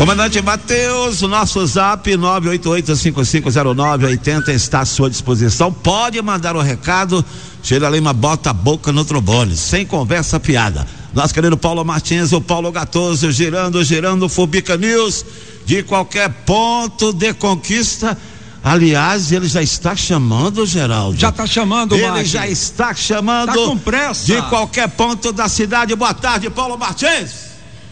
Comandante Matheus, o nosso zap 988-5509-80 está à sua disposição. Pode mandar o recado. Sheila Lima bota a boca no trombone, sem conversa piada. Nosso querido Paulo Martins, o Paulo Gattuso, girando Fubica News, de qualquer ponto de conquista. Aliás, ele já está chamando, Geraldo. Já está chamando, Ele Marques. já está chamando. Tá com pressa. De qualquer ponto da cidade. Boa tarde, Paulo Martins.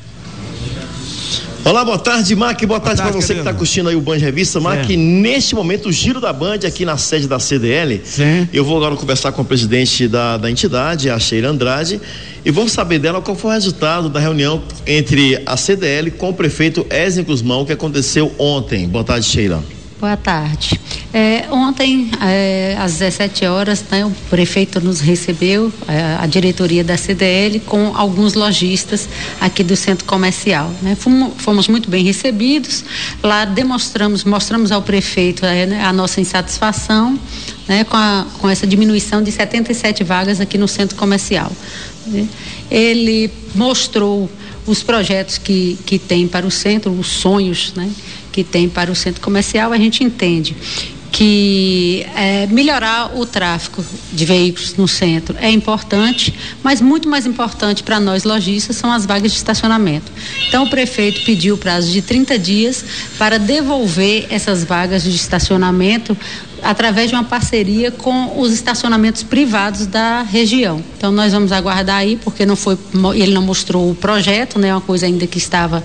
Olá, boa tarde, Mac, boa tarde para você, querido, que está curtindo aí o Band Revista. Mac, neste momento o giro da Band aqui na sede da CDL. Sim. Eu vou agora conversar com o presidente da entidade, a Sheila Andrade, e vamos saber dela qual foi o resultado da reunião entre a CDL com o prefeito Ézio Guzmão, que aconteceu ontem. Boa tarde, Sheila. Boa tarde. Ontem, às 17 horas, né, o prefeito nos recebeu, a diretoria da CDL, com alguns lojistas aqui do centro comercial, né? Fomos muito bem recebidos. Lá mostramos ao prefeito a nossa insatisfação, né, com essa diminuição de 77 vagas aqui no centro comercial, né? Ele mostrou os projetos que tem para o centro, os sonhos, né, que tem para o centro comercial. A gente entende que melhorar o tráfego de veículos no centro é importante, mas muito mais importante para nós lojistas são as vagas de estacionamento. Então o prefeito pediu o prazo de 30 dias para devolver essas vagas de estacionamento através de uma parceria com os estacionamentos privados da região. Então nós vamos aguardar aí, porque ele não mostrou o projeto, né? Uma coisa ainda que estava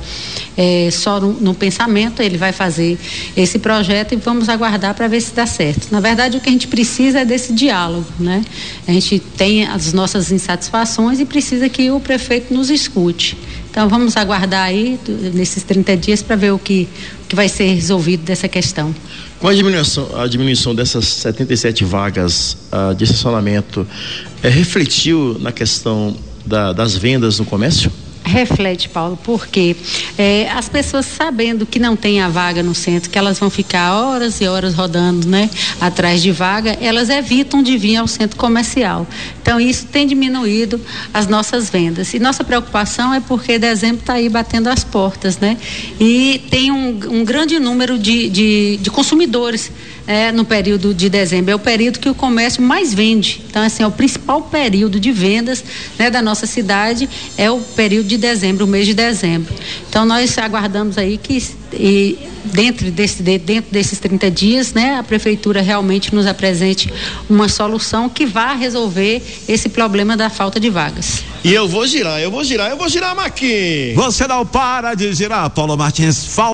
só no pensamento. Ele vai fazer esse projeto e vamos aguardar para ver se dá certo. Na verdade, o que a gente precisa é desse diálogo, né? A gente tem as nossas insatisfações e precisa que o prefeito nos escute. Então vamos aguardar aí nesses 30 dias para ver o que vai ser resolvido dessa questão. Com a diminuição dessas 77 vagas de estacionamento, refletiu na questão das vendas no comércio? Reflete, Paulo, porque as pessoas sabendo que não tem a vaga no centro, que elas vão ficar horas e horas rodando, né, atrás de vaga, elas evitam de vir ao centro comercial. Então isso tem diminuído as nossas vendas. E nossa preocupação é porque dezembro está aí batendo as portas, né? E tem um grande número de consumidores no período de dezembro. É o período que o comércio mais vende. Então, assim, é o principal período de vendas, né, da nossa cidade, é o período de dezembro, o mês de dezembro. Então nós aguardamos aí que dentro desses 30 dias, né, a prefeitura realmente nos apresente uma solução que vá resolver esse problema da falta de vagas. E eu vou girar, Maqui. Você não para de girar, Paulo Martins.